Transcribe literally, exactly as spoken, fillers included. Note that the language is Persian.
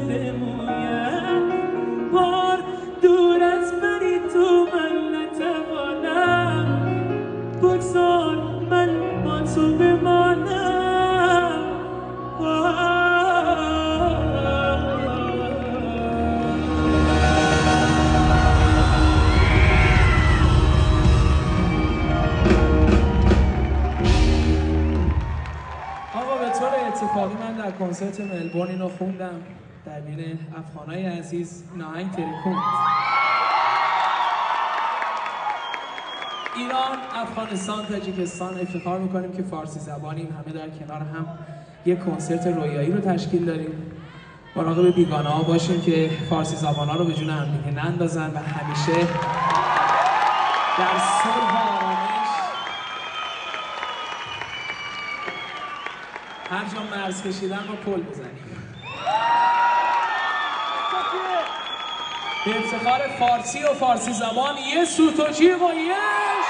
بمویم بار دور از منی تو من نتوانم بگذار من با تو بمانم آقا به طور اتفاقی من در کنسرت ملبورن اینو خوندم در بین افغانای عزیز این آهنگ ترکوند. ایران، افغانستان، تاجیکستان افتخار میکنیم که فارسی زبانیم، همه در کنار هم یک کنسرت رویایی رو تشکیل داریم. مراقب بیگانه ها باشیم که فارسی زبان ها رو به جون هم دیگه نندازن و همیشه در صلح و آرامش هر جا مرز کشیدن رو پل بزنیم. به افتخار فارسی و فارسی زبان یه سوتوچی و یه